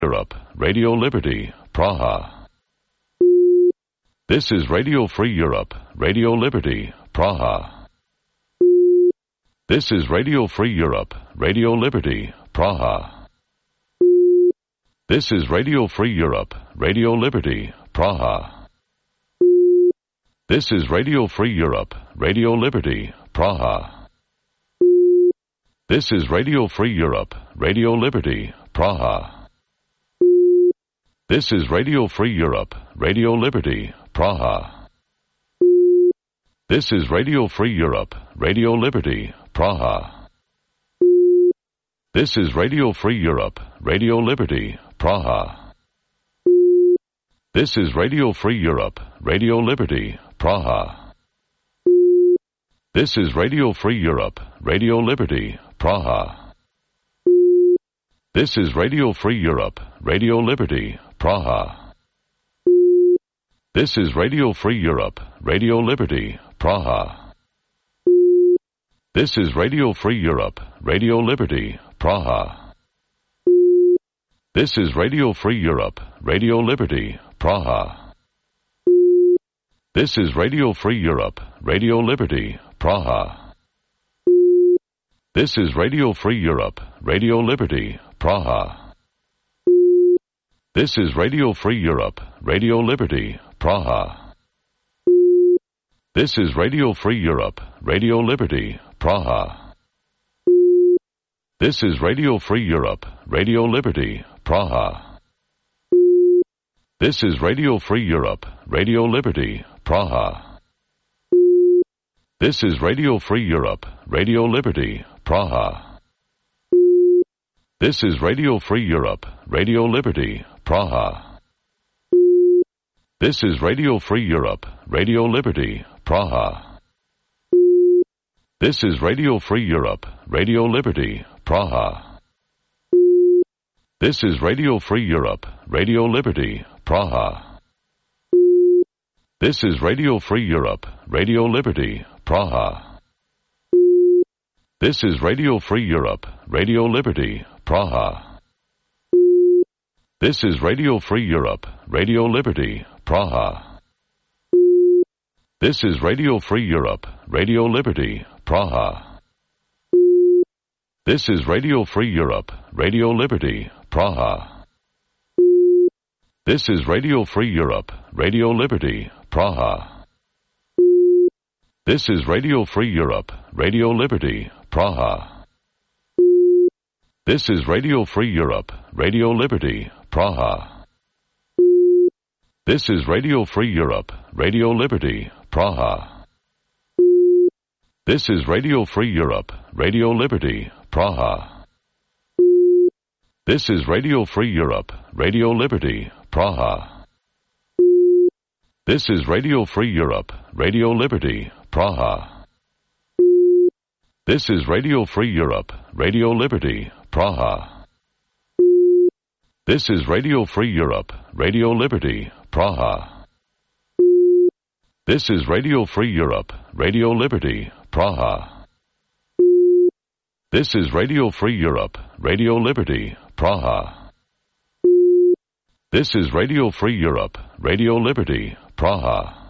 Europe, Radio Liberty, Praha. This is Radio Free Europe, Radio Liberty, Praha. This is Radio Free Europe, Radio Liberty, Praha. This is Radio Free Europe, Radio Liberty, Praha. This is Radio Free Europe, Radio Liberty, Praha. This is Radio Free Europe, Radio Liberty, Praha. This is Radio Free Europe, Radio Liberty, Praha. This is Radio Free Europe, Radio Liberty, Praha. This is Radio Free Europe, Radio Liberty, Praha. This is Radio Free Europe, Radio Liberty, Praha. This is Radio Free Europe, Radio Liberty, Praha. This is Radio Free Europe, Radio Liberty, Praha. This is Radio Free Europe, Radio Liberty, Praha. This is Radio Free Europe, Radio Liberty, Praha. This is Radio Free Europe, Radio Liberty, Praha. This is Radio Free Europe, Radio Liberty, Praha. This is Radio Free Europe, Radio Liberty, Praha. This is Radio Free Europe, Radio Liberty, Praha. This is Radio Free Europe, Radio Liberty, Praha. This is Radio Free Europe, Radio Liberty, Praha. This is Radio Free Europe, Radio Liberty, Praha. This is Radio Free Europe, Radio Liberty, Praha. This is Radio Free Europe, Radio Liberty, Praha. This is Radio Free Europe, Radio Liberty, Praha. This is Radio Free Europe, Radio Liberty, Praha. This is Radio Free Europe, Radio Liberty, Praha. This is Radio Free Europe, Radio Liberty, Praha. This is Radio Free Europe, Radio Liberty, Praha. This is Radio Free Europe, Radio Liberty, Praha. This is Radio Free Europe, Radio Liberty, Praha. This is Radio Free Europe, Radio Liberty, Praha. This is Radio Free Europe, Radio Liberty, Praha. This is Radio Free Europe, Radio Liberty, Praha. This is Radio Free Europe, Radio Liberty, Praha. This is Radio Free Europe, Radio Liberty, Praha. This is Radio Free Europe, Radio Liberty, Praha. This is Radio Free Europe, Radio Liberty, Praha. This is Radio Free Europe, Radio Liberty, Praha. This is Radio Free Europe, Radio Liberty, Praha. This is Radio Free Europe, Radio Liberty, Praha. This is Radio Free Europe, Radio Liberty, Praha. This is Radio Free Europe, Radio Liberty, Praha. This is Radio Free Europe, Radio Liberty, Praha.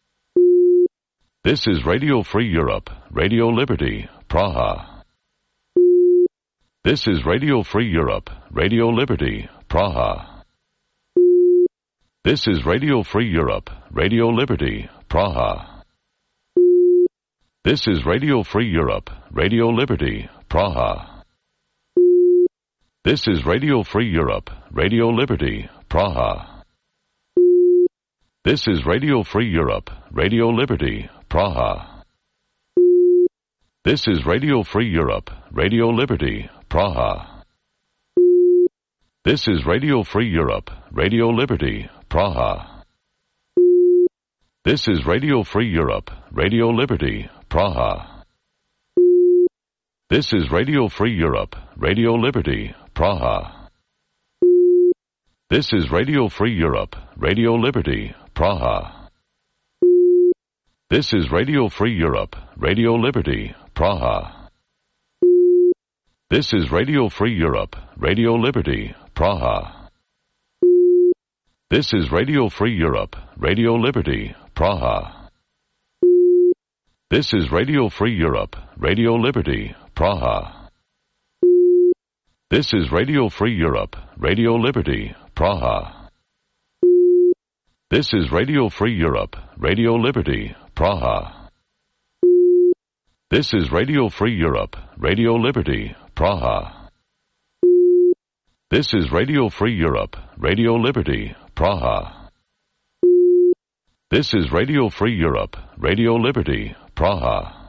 This is Radio Free Europe, Radio Liberty, Praha. This is Radio Free Europe, Radio Liberty, Praha. This is Radio Free Europe, Radio Liberty, Praha. This is Radio Free Europe, Radio Liberty, Praha. This is Radio Free Europe, Radio Liberty, Praha. This is Radio Free Europe, Radio Liberty, Praha. This is Radio Free Europe, Radio Liberty, Praha. This is Radio Free Europe, Radio Liberty, Praha. This is Radio Free Europe, Radio Liberty, Praha. This is Radio Free Europe, Radio Liberty, Praha. This is Radio Free Europe, Radio Liberty, Praha. This is Radio Free Europe, Radio Liberty, Praha. This is Radio Free Europe, Radio Liberty, Praha. This is Radio Free Europe, Radio Liberty, Praha. This is Radio Free Europe, Radio Liberty, Praha. This is Radio Free Europe, Radio Liberty, Praha. This is Radio Free Europe, Radio Liberty, Praha. This is Radio Free Europe, Radio Liberty, Praha. This is Radio Free Europe, Radio Liberty, Praha. This is Radio Free Europe, Radio Liberty, Praha.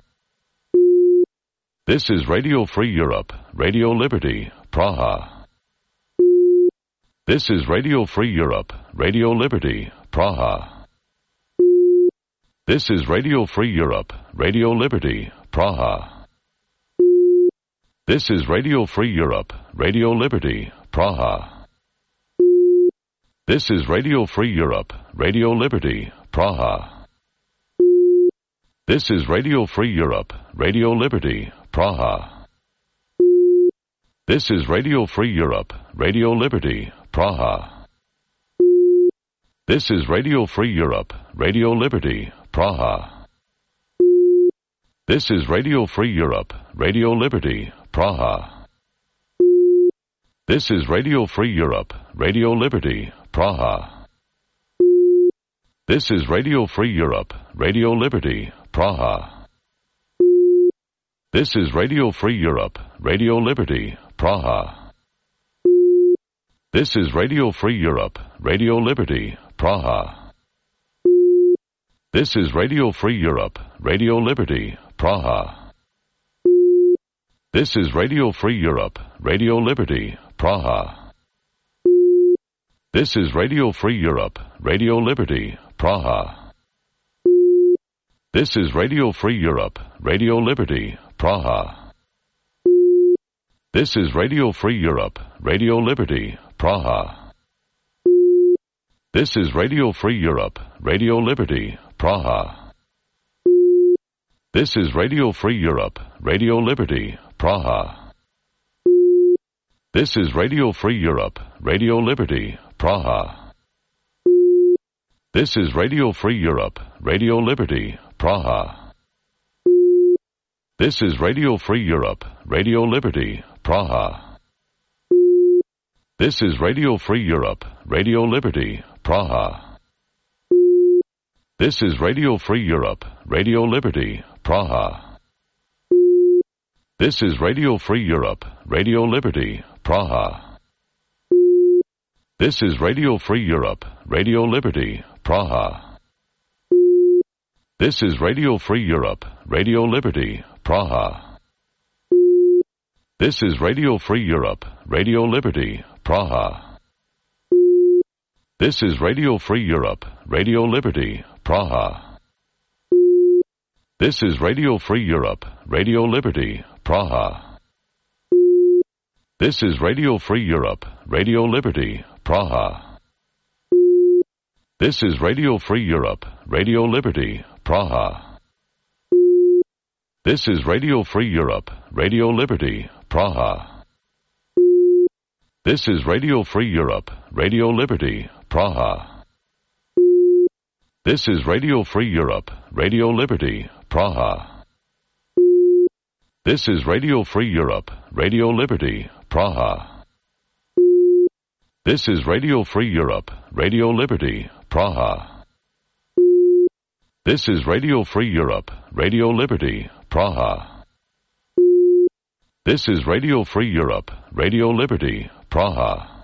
This is Radio Free Europe, Radio Liberty, Praha. This is Radio Free Europe, Radio Liberty, Praha. This is Radio Free Europe, Radio Liberty, Praha. This is Radio Free Europe, Radio Liberty, Praha. This is Radio Free Europe, Radio Liberty, Praha. This is Radio Free Europe, Radio Liberty, Praha. This is Radio Free Europe, Radio Liberty, Praha. This is Radio Free Europe, Radio Liberty, Praha. This is Radio Free Europe, Radio Liberty, Praha. This is Radio Free Europe, Radio Liberty, Praha. This is Radio Free Europe, Radio Liberty, Praha. This is Radio Free Europe, Radio Liberty, Praha. This is Radio Free Europe, Radio Liberty, Praha. This is Radio Free Europe, Radio Liberty, Praha. This is Radio Free Europe, Radio Liberty, Praha. This is Radio Free Europe, Radio Liberty, Praha. This is Radio Free Europe, Radio Liberty, Praha. This is Radio Free Europe, Radio Liberty, Praha. This is Radio Free Europe, Radio Liberty, Praha. This is Radio Free Europe, Radio Liberty, Praha. This is Radio Free Europe, Radio Liberty, Praha. This is Radio Free Europe, Radio Liberty, Praha. This is Radio Free Europe, Radio Liberty, Praha. This is Radio Free Europe, Radio Liberty, Praha. This is Radio Free Europe, Radio Liberty, Praha. This is Radio Free Europe, Radio Liberty, Praha. This is Radio Free Europe, Radio Liberty, Praha. This is Radio Free Europe, Radio Liberty, Praha. This is Radio Free Europe, Radio Liberty, Praha. This is Radio Free Europe, Radio Liberty, Praha. This is Radio Free Europe, Radio Liberty, Praha. This is Radio Free Europe, Radio Liberty, Praha. This is Radio Free Europe, Radio Liberty, Praha. This is Radio Free Europe, Radio Liberty, Praha. This is Radio Free Europe, Radio Liberty, Praha. This is Radio Free Europe, Radio Liberty, Praha. This is Radio Free Europe, Radio Liberty, Praha. This is Radio Free Europe, Radio Liberty, Praha. This is Radio Free Europe, Radio Liberty, Praha. This is Radio Free Europe, Radio Liberty, Praha.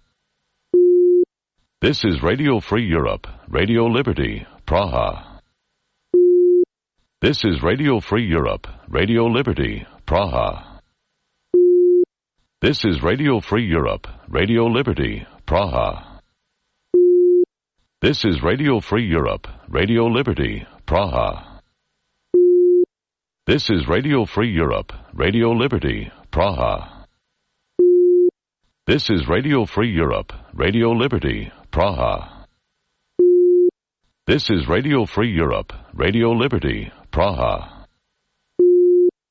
This is Radio Free Europe, Radio Liberty, Praha. This is Radio Free Europe, Radio Liberty, Praha. This is Radio Free Europe, Radio Liberty, Praha. This is Radio Free Europe, Radio Liberty, Praha. This is Radio Free Europe, Radio Liberty, Praha. This is Radio Free Europe, Radio Liberty, Praha. This is Radio Free Europe, Radio Liberty, Praha.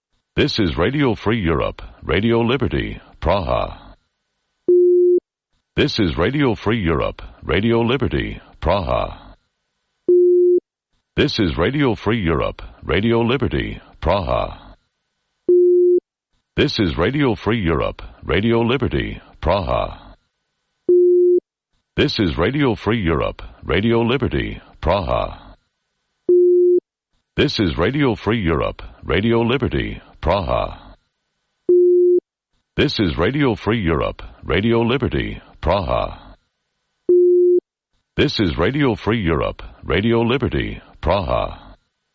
This is Radio Free Europe, Radio Liberty, Praha. This is Radio Free Europe, Radio Liberty, Praha. This is Radio Free Europe, Radio Liberty, Praha. This is Radio Free Europe, Radio Liberty, Praha. This is Radio Free Europe, Radio Liberty, Praha. This is Radio Free Europe, Radio Liberty, Praha. This is Radio Free Europe, Radio Liberty, Praha. This is Radio Free Europe, Radio Liberty, Praha.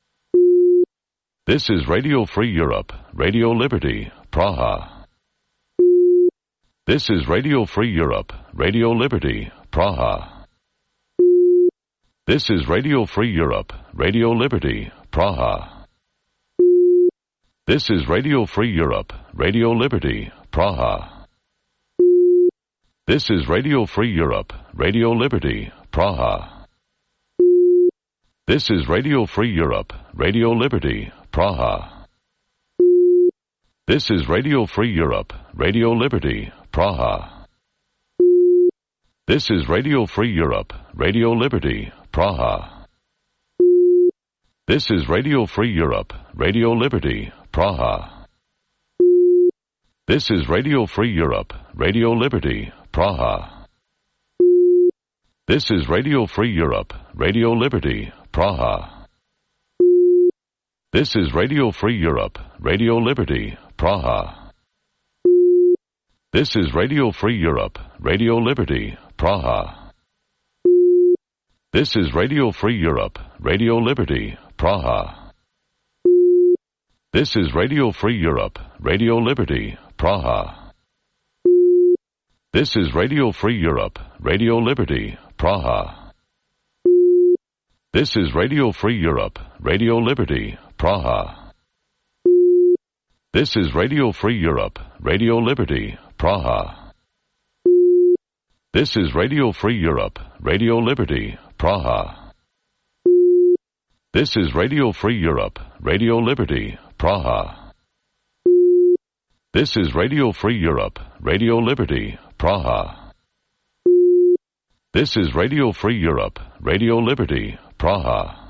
This is Radio Free Europe, Radio Liberty, Praha. This is Radio Free Europe, Radio Liberty, Praha. This is Radio Free Europe, Radio Liberty, Praha. This is Radio Free Europe, Radio Liberty, Praha. This is Radio Free Europe, Radio Liberty, Praha. This is Radio Free Europe, Radio Liberty, Praha. This is Radio Free Europe, Radio Liberty, Praha. This is Radio Free Europe, Radio Liberty, Praha. This is Radio Free Europe, Radio Liberty, Praha. This is Radio Free Europe, Radio Liberty, Praha. This is Radio Free Europe, Radio Liberty, Praha. This is Radio Free Europe, Radio Liberty, Praha. This is Radio Free Europe, Radio Liberty, Praha. This is Radio Free Europe, Radio Liberty, Praha. This is Radio Free Europe, Radio Liberty, Praha. This is Radio Free Europe, Radio Liberty, Praha. This is Radio Free Europe, Radio Liberty, Praha. This is Radio Free Europe, Radio Liberty, Praha. This is Radio Free Europe, Radio Liberty, Praha. This is Radio Free Europe, Radio Liberty, Praha. This is Radio Free Europe, Radio Liberty, Praha. This is Radio Free Europe, Radio Liberty, Praha.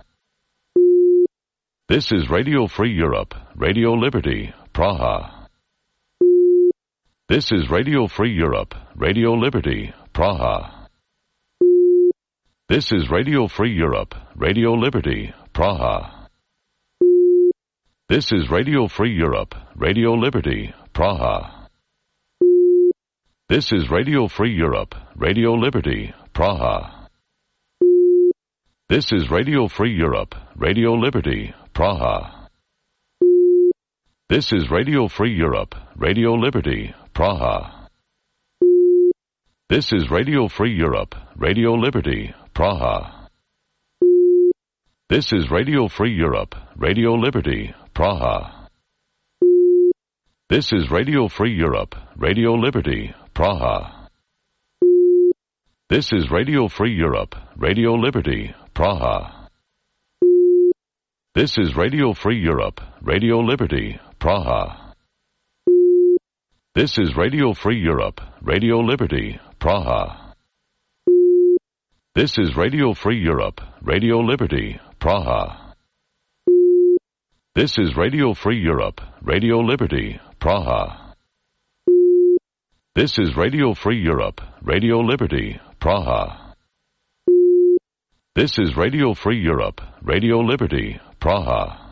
This is Radio Free Europe, Radio Liberty, Praha. This is Radio Free Europe, Radio Liberty, Praha. This is Radio Free Europe, Radio Liberty, Praha. This is Radio Free Europe, Radio Liberty, Praha. This is Radio Free Europe, Radio Liberty, Praha. This is Radio Free Europe, Radio Liberty, Praha. This is Radio Free Europe, Radio Liberty, Praha. This is Radio Free Europe, Radio Liberty, Praha. This is Radio Free Europe, Radio Liberty, Praha. This is Radio Free Europe, Radio Liberty, Praha. This is Radio Free Europe, Radio Liberty, Praha. This is Radio Free Europe, Radio Liberty, Praha. This is Radio Free Europe, Radio Liberty, Praha. This is Radio Free Europe, Radio Liberty, Praha. This is Radio Free Europe, Radio Liberty, Praha. This is Radio Free Europe, Radio Liberty, Praha. This is Radio Free Europe, Radio Liberty, Praha.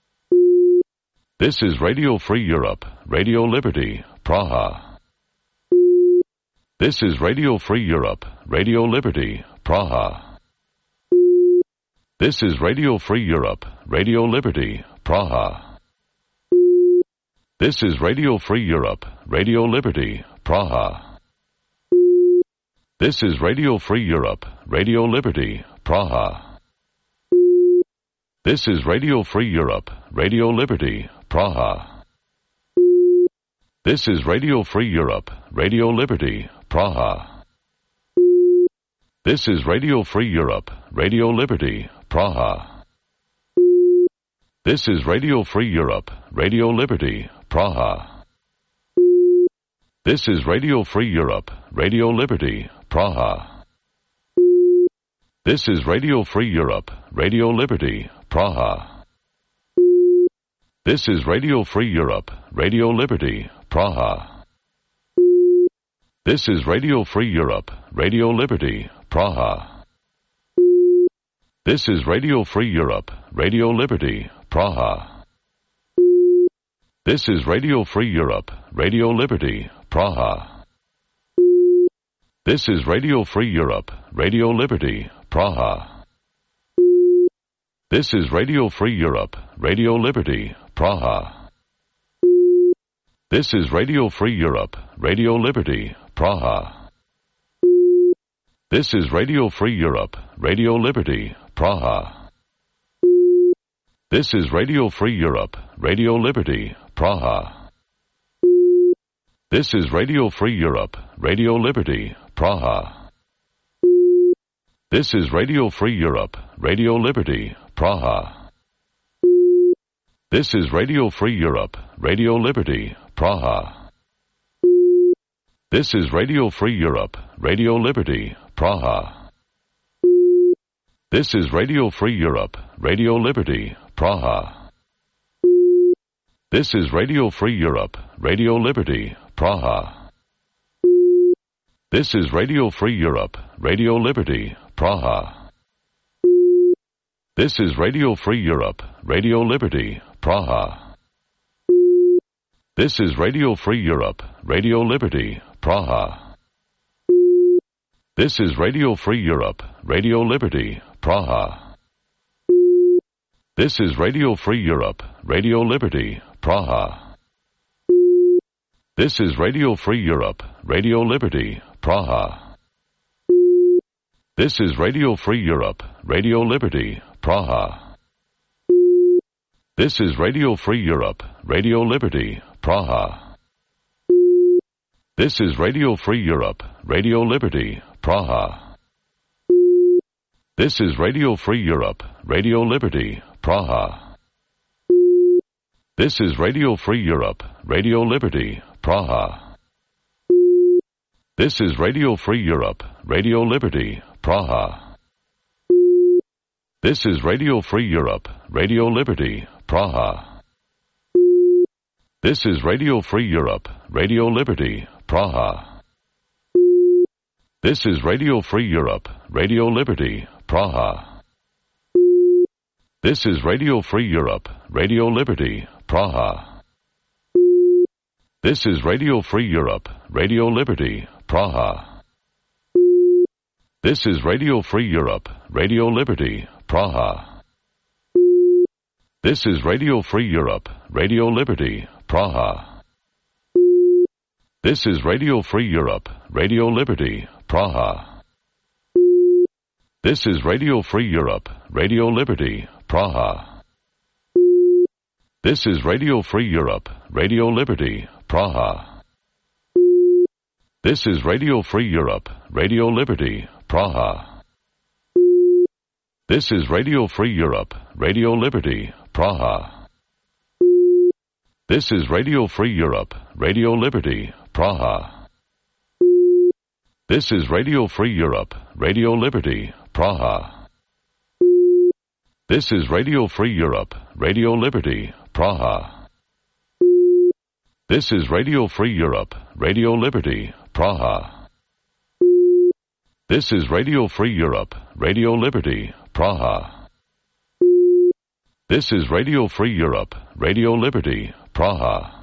This is Radio Free Europe, Radio Liberty, Praha. This is Radio Free Europe, Radio Liberty, Praha. This is Radio Free Europe, Radio Liberty, Praha. This is Radio Free Europe, Radio Liberty, Praha. This is Radio Free Europe, Radio Liberty, Praha. This is Radio Free Europe, Radio Liberty, Praha. This is Radio Free Europe, Radio Liberty, Praha. This is Radio Free Europe, Radio Liberty, Praha. This is Radio Free Europe, Radio Liberty, Praha. This is Radio Free Europe, Radio Liberty, Praha. This is Radio Free Europe, Radio Liberty, Praha. This is Radio Free Europe, Radio Liberty, Praha. This is Radio Free Europe, Radio Liberty, Praha. This is Radio Free Europe, Radio Liberty, Praha. This is Radio Free Europe, Radio Liberty, Praha. This is Radio Free Europe, Radio Liberty, Praha. This is Radio Free Europe, Radio Liberty, Praha. This is Radio Free Europe, Radio Liberty, Praha. This is Radio Free Europe, Radio Liberty, Praha. This is Radio Free Europe, Radio Liberty, Praha. This is Radio Free Europe, Radio Liberty, Praha. This is Radio Free Europe, Radio Liberty, Praha. This is Radio Free Europe, Radio Liberty, Praha. This is Radio Free Europe, Radio Liberty, Praha. This is Radio Free Europe, Radio Liberty, Praha. This is Radio Free Europe, Radio Liberty, Praha. This is Radio Free Europe, Radio Liberty, Praha. This is Radio Free Europe, Radio Liberty, Praha. This is Radio Free Europe, Radio Liberty, Praha. This is Radio Free Europe, Radio Liberty, Praha. This is Radio Free Europe, Radio Liberty, Praha. This is Radio Free Europe, Radio Liberty, Praha. This is Radio Free Europe, Radio Liberty, Praha. This is Radio Free Europe, Radio Liberty, Praha. This is Radio Free Europe, Radio Liberty, Praha. This is Radio Free Europe, Radio Liberty, Praha. This is Radio Free Europe, Radio Liberty, Praha. This is Radio Free Europe, Radio Liberty, Praha. This is Radio Free Europe, Radio Liberty, Praha. This is Radio Free Europe, Radio Liberty, Praha. This is Radio Free Europe, Radio Liberty, Praha. This is Radio Free Europe, Radio Liberty, Praha. This is Radio Free Europe, Radio Liberty, Praha. This is Radio Free Europe, Radio Liberty, Praha. This is Radio Free Europe, Radio Liberty, Praha. This is Radio Free Europe, Radio Liberty, Praha. This is Radio Free Europe, Radio Liberty, Praha. This is Radio Free Europe, Radio Liberty, Praha. This is Radio Free Europe, Radio Liberty, Praha. This is Radio Free Europe, Radio Liberty, Praha. This is Radio Free Europe, Radio Liberty, Praha. This is Radio Free Europe, Radio Liberty, Praha. This is Radio Free Europe, Radio Liberty, Praha. This is Radio Free Europe, Radio Liberty, Praha. This is Radio Free Europe, Radio Liberty, Praha. This is Radio Free Europe, Radio Liberty, Praha.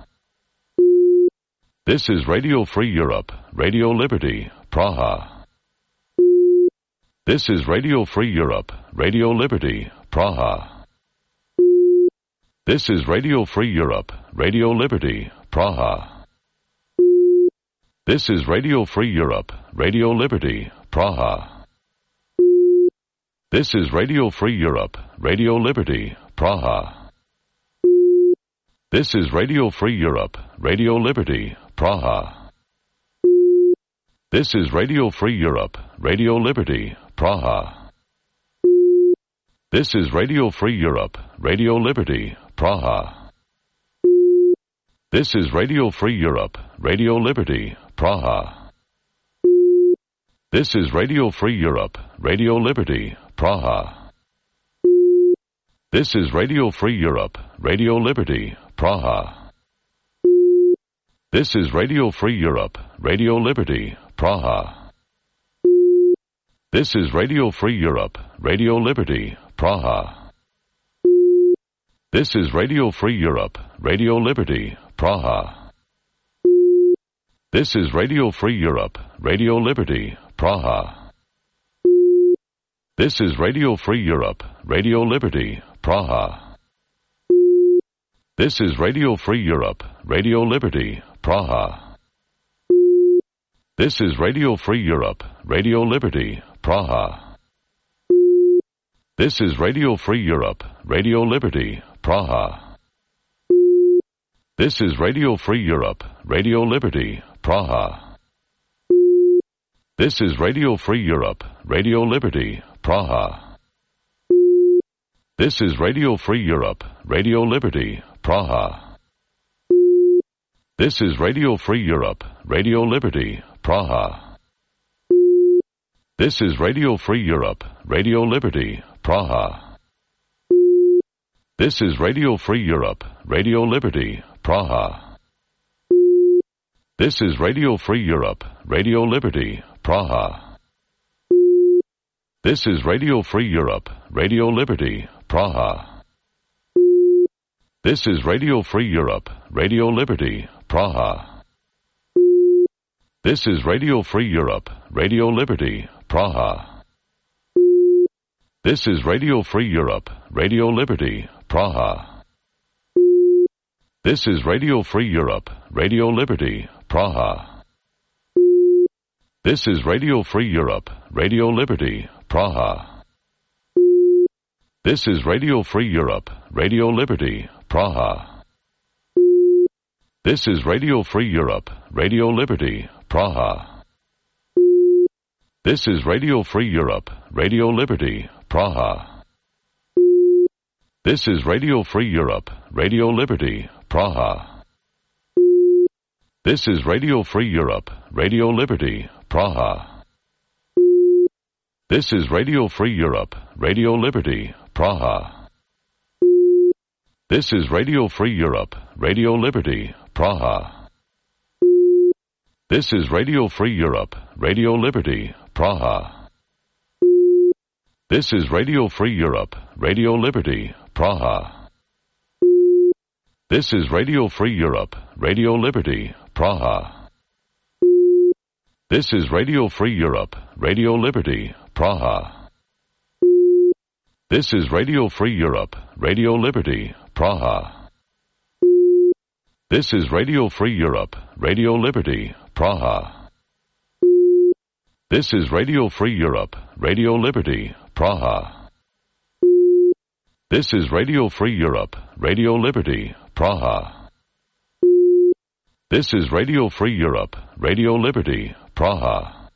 This is Radio Free Europe, Radio Liberty, Praha. This is Radio Free Europe, Radio Liberty, Praha. This is Radio Free Europe, Radio Liberty, Praha. This is Radio Free Europe, Radio Liberty, Praha. This is Radio Free Europe, Radio Liberty, Praha. This is Radio Free Europe, Radio Liberty, Praha. This is Radio Free Europe, Radio Liberty, Praha. This is Radio Free Europe, Radio Liberty, Praha. This is Radio Free Europe, Radio Liberty, Praha. This is Radio Free Europe, Radio Liberty, Praha. This is Radio Free Europe, Radio Liberty, Praha. This is Radio Free Europe, Radio Liberty, Praha. This is Radio Free Europe, Radio Liberty, Praha. This is Radio Free Europe, Radio Liberty, Praha. This is Radio Free Europe, Radio Liberty, Praha. This is Radio Free Europe, Radio Liberty, Praha. This is Radio Free Europe, Radio Liberty, Praha. This is Radio Free Europe, Radio Liberty, Praha. This is Radio Free Europe, Radio Liberty, Praha. This is Radio Free Europe, Radio Liberty, Praha. This is Radio Free Europe, Radio Liberty, Praha. This is Radio Free Europe, Radio Liberty, Praha. This is Radio Free Europe, Radio Liberty, Praha. This is Radio Free Europe, Radio Liberty, Praha. This is Radio Free Europe, Radio Liberty, Praha. This is Radio Free Europe, Radio Liberty, Praha. This is Radio Free Europe, Radio Liberty, Praha. This is Radio Free Europe, Radio Liberty, Praha. This is Radio Free Europe, Radio Liberty, Praha. This is Radio Free Europe, Radio Liberty, Praha. This is Radio Free Europe, Radio Liberty, Praha. This is Radio Free Europe, Radio Liberty, Praha. This is Radio Free Europe, Radio Liberty, Praha. This is Radio Free Europe, Radio Liberty, Praha. This is Radio Free Europe, Radio Liberty, Praha. This is Radio Free Europe, Radio Liberty, Praha. This is Radio Free Europe, Radio Liberty, Praha. This is Radio Free Europe, Radio Liberty, Praha. This is Radio Free Europe, Radio Liberty, Praha. This is Radio Free Europe, Radio Liberty, Praha. This is Radio Free Europe, Radio Liberty, Praha. This is Radio Free Europe, Radio Liberty, Praha. This is Radio Free Europe, Radio Liberty, Praha. This is Radio Free Europe, Radio Liberty, Praha. This is Radio Free Europe, Radio Liberty, Praha. This is Radio Free Europe, Radio Liberty, Praha. This is Radio Free Europe, Radio Liberty, Praha. This is Radio Free Europe, Radio Liberty, Praha.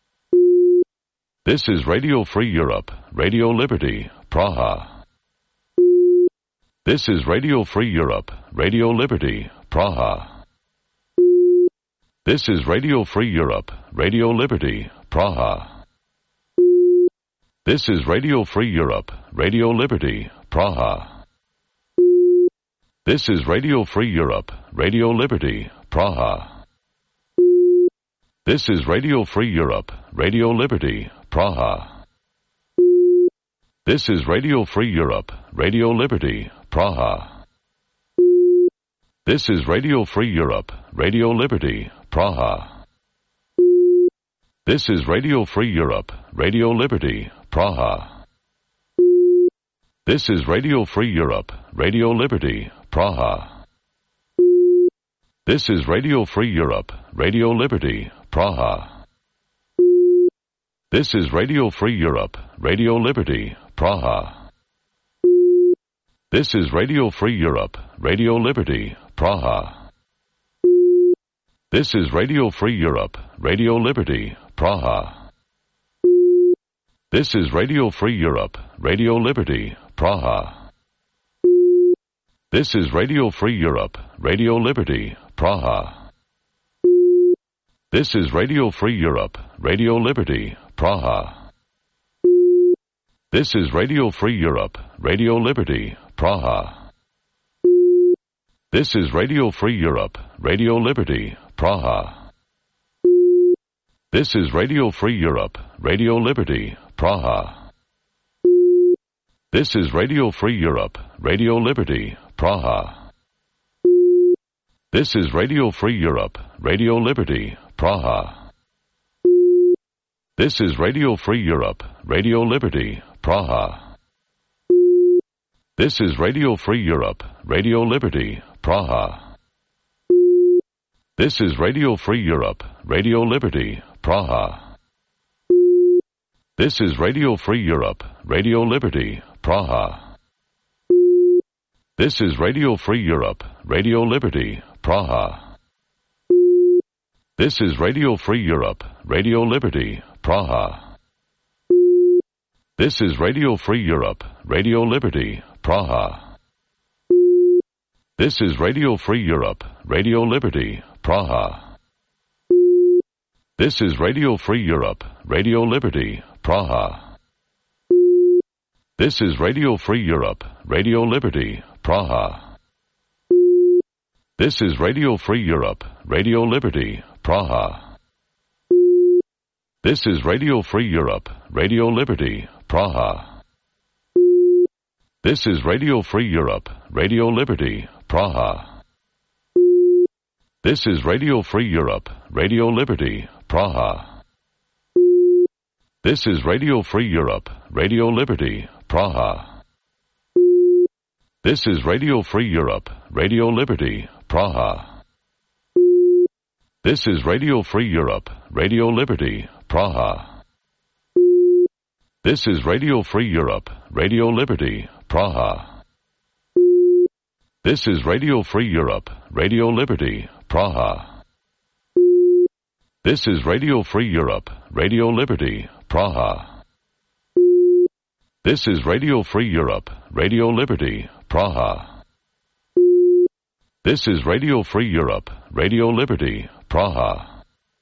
This is Radio Free Europe, Radio Liberty, Praha. This is Radio Free Europe, Radio Liberty, Praha. This is Radio Free Europe, Radio Liberty, Praha. This is Radio Free Europe, Radio Liberty, Praha. This is Radio Free Europe, Radio Liberty, Praha. This is Radio Free Europe, Radio Liberty, Praha. This is Radio Free Europe, Radio Liberty, Praha. This is Radio Free Europe, Radio Liberty, Praha. This is Radio Free Europe, Radio Liberty, Praha. This is Radio Free Europe, Radio Liberty, Praha. This is Radio Free Europe, Radio Liberty, Praha. This is Radio Free Europe, Radio Liberty, Praha. This is Radio Free Europe, Radio Liberty, Praha. This is Radio Free Europe, Radio Liberty, Praha. This is Radio Free Europe, Radio Liberty, Praha. This is Radio Free Europe, Radio Liberty, Praha. This is Radio Free Europe, Radio Liberty, Praha. This is Radio Free Europe, Radio Liberty, Praha. This is Radio Free Europe, Radio Liberty, Praha. This is Radio Free Europe, Radio Liberty, Praha. This is Radio Free Europe, Radio Liberty, Praha. This is Radio Free Europe, Radio Liberty, Praha. This is Radio Free Europe, Radio Liberty, Praha. This is Radio Free Europe, Radio Liberty, Praha. This is Radio Free Europe, Radio Liberty, Praha. This is Radio Free Europe, Radio Liberty, Praha. This is Radio Free Europe, Radio Liberty, Praha. This is Radio Free Europe, Radio Liberty, Praha. This is Radio Free Europe, Radio Liberty, Praha. This is Radio Free Europe, Radio Liberty, Praha. This is Radio Free Europe, Radio Liberty, Praha. This is Radio Free Europe, Radio Liberty, Praha. This is Radio Free Europe, Radio Liberty, Praha. This is Radio Free Europe, Radio Liberty, Praha. This is Radio Free Europe, Radio Liberty, Praha. This is Radio Free Europe, Radio Liberty, Praha. This is Radio Free Europe, Radio Liberty, Praha. This is Radio Free Europe, Radio Liberty, Praha. This is Radio Free Europe, Radio Liberty, Praha. This is Radio Free Europe, Radio Liberty, Praha. This is Radio Free Europe, Radio Liberty, Praha. This is Radio Free Europe, Radio Liberty, Praha. This is Radio Free Europe, Radio Liberty, Praha. This is Radio Free Europe, Radio Liberty, Praha.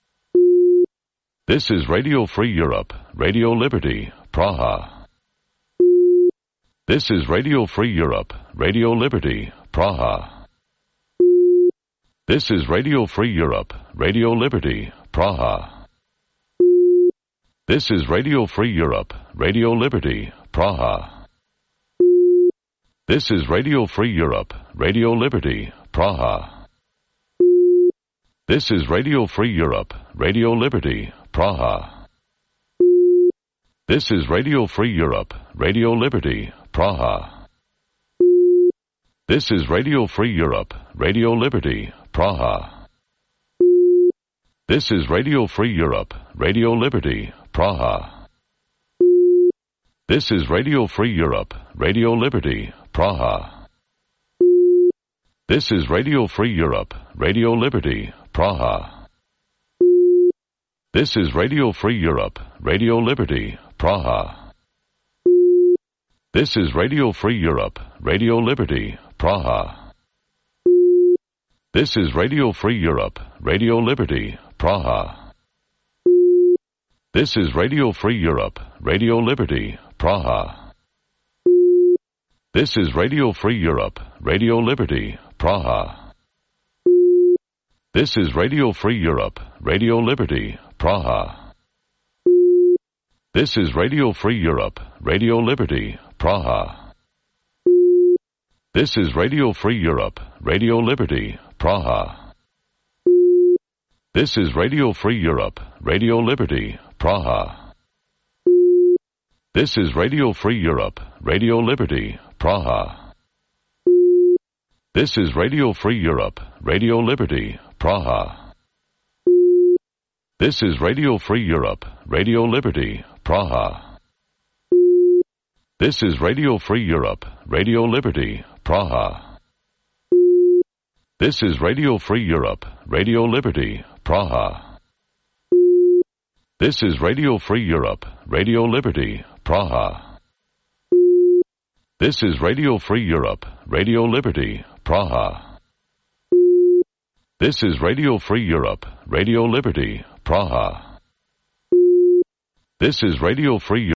This is Radio Free Europe, Radio Liberty, Praha. This is Radio Free Europe, Radio Liberty, Praha. This is Radio Free Europe, Radio Liberty, Praha. This is Radio Free Europe, Radio Liberty, Praha. This is Radio Free Europe, Radio Liberty, Praha. This is Radio Free Europe, Radio Liberty, Praha. This is Radio Free Europe, Radio Liberty, Praha. This is Radio Free Europe, Radio Liberty, Praha. This is Radio Free Europe, Radio Liberty, Praha. This is Radio Free Europe, Radio Liberty, Praha. This is Radio Free Europe, Radio Liberty, Praha. This is Radio Free Europe, Radio Liberty, Praha. This is Radio Free Europe, Radio Liberty, Praha. This is Radio Free Europe, Radio Liberty, Praha. This is Radio Free Europe, Radio Liberty, Praha. This is Radio Free Europe, Radio Liberty, Praha. This is Radio Free Europe, Radio Liberty, Praha. This is Radio Free Europe, Radio Liberty, Praha. This is Radio Free Europe, Radio Liberty, Praha. This is Radio Free Europe, Radio Liberty, Praha. This is Radio Free Europe, Radio Liberty, Praha. This is Radio Free Europe, Radio Liberty, Praha. This is Radio Free Europe, Radio Liberty, Praha. This is Radio Free Europe, Radio Liberty, Praha. This is Radio Free Europe, Radio Liberty, Praha. This is Radio Free Europe, Radio Liberty, Praha. This is Radio Free Europe, Radio Liberty, Praha. This is Radio Free Europe, Radio Liberty, Praha. This is Radio Free